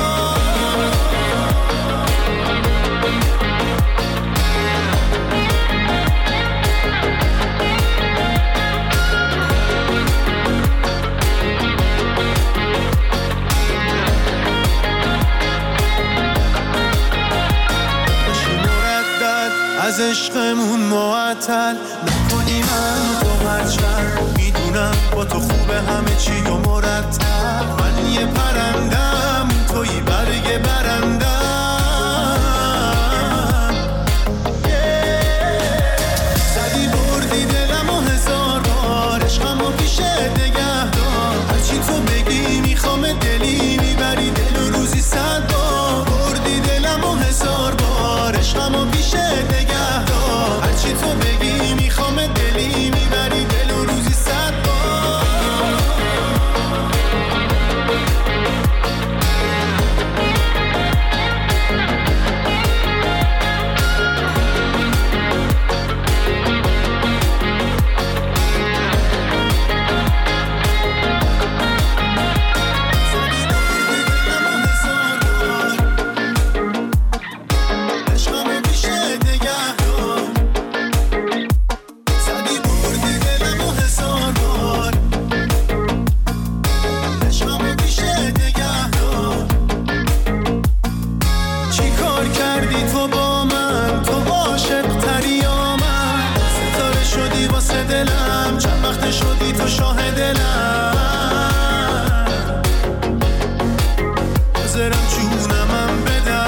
از عشقمون معطل نکنی من تو هرچند. میدونم با تو خوبه همه چی و مرتب. من یه پرندم توی برگ برندم. زدی بردی دلم و هزار بار عشقمو پیشت نگه دار. هرچی تو بگی میخوام دلی میبری دل و روزی صد بار. بردی دلم و هزار بار عشقمو پیشت نگه دار. هرچی تو بگی میخوام دلی میبری دل و روزی صد بار. دلم چند وقت شدی تو شاه دلم. حاضرم جونمم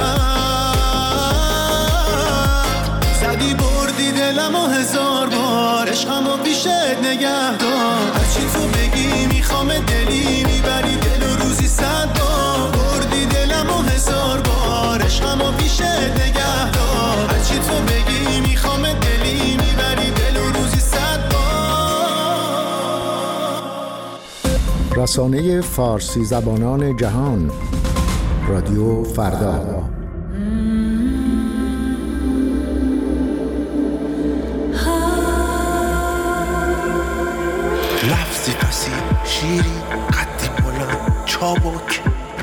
بدم. زدی بردی دلم و هزار بار عشقمو پیشت نگه دار. هرچی تو بگی میخوام دلی میبری دل و روزی صد بار. بردی دلم و هزار بار عشقمو پیشت نگه دار. هرچی تو بگی میخوام دلی میبری دل و روزی صد بار. رسانه فارسی زبانان جهان رادیو فردا. لفظی فسی شیری قدی بلند چابک.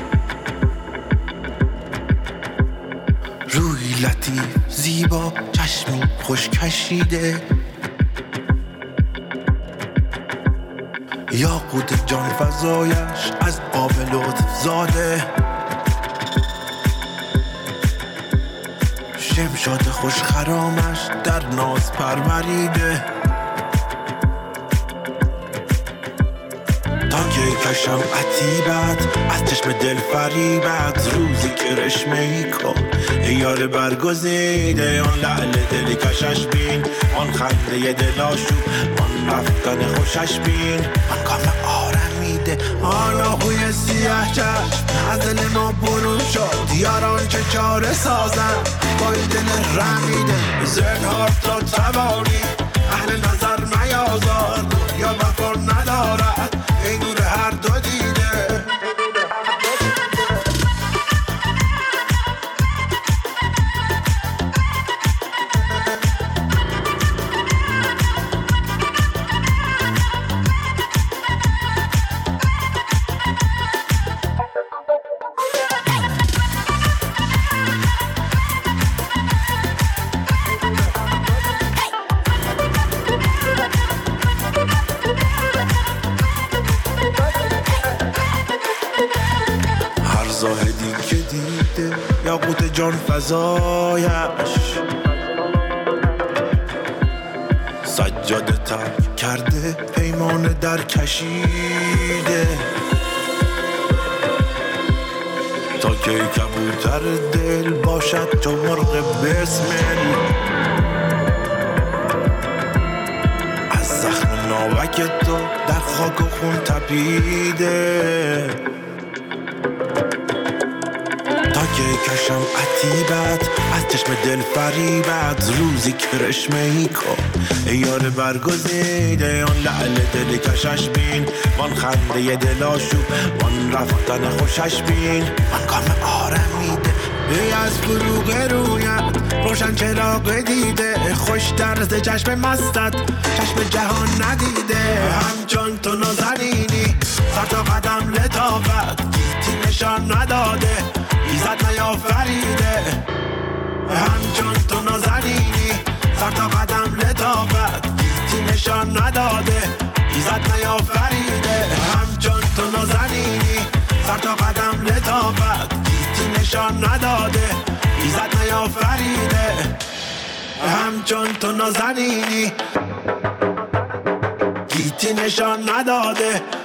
روی لطیف زیبا چشمی خوش کشیده. یاقوت جان فزایش از آب لطف زاده. شمشاد خوش خرامش در ناز پروریده. تا که کشم عتیبت از چشم دل فریبت. روزی که رشمه‌ای کن ای یار برگزیده. آن لعل دلی کشش بین، آن خنده دلاشو، آن رفتن خوشش بین، آن کام آرمی ندیده آناهوی سیاه چشم از دل ما برون شد دیاران که چاره سازن با این دل رمیده زنهارت را توانی اهل نظر میازار یا وفا ندارد این نور هر دو دیده زاهدی که دیده یاقوت جان فزایش سجاده ترک کرده پیمان در کشیده تا که کبوتر دل باشد تو مرغ بسمل از زخم ناوک تو در خاک و خون تپیده که کشم عتیبت از چشم دل فریبت روزی کرشمه ای کن ای یار برگزیده آن لعل دل کشش بین وان خنده دل آشوب وان رفتن خوشش بین وان کام آرمیده ای از فروغ رویت روشن چراغ دیده خوش درز چشم مستت چشم جهان ندیده همچون تو نازنینی سر تا قدم لطافت گیتی نشان نداده ایزد نیافریده همچون تو نازنینی سر تا قدم لطافت گیتی نشان نداده ایزد نیافریده همچون تو نازنینی سر تا قدم لطافت گیتی نشان نداده ایزد نیافریده همچون تو نازنینی گیتی نشان نداده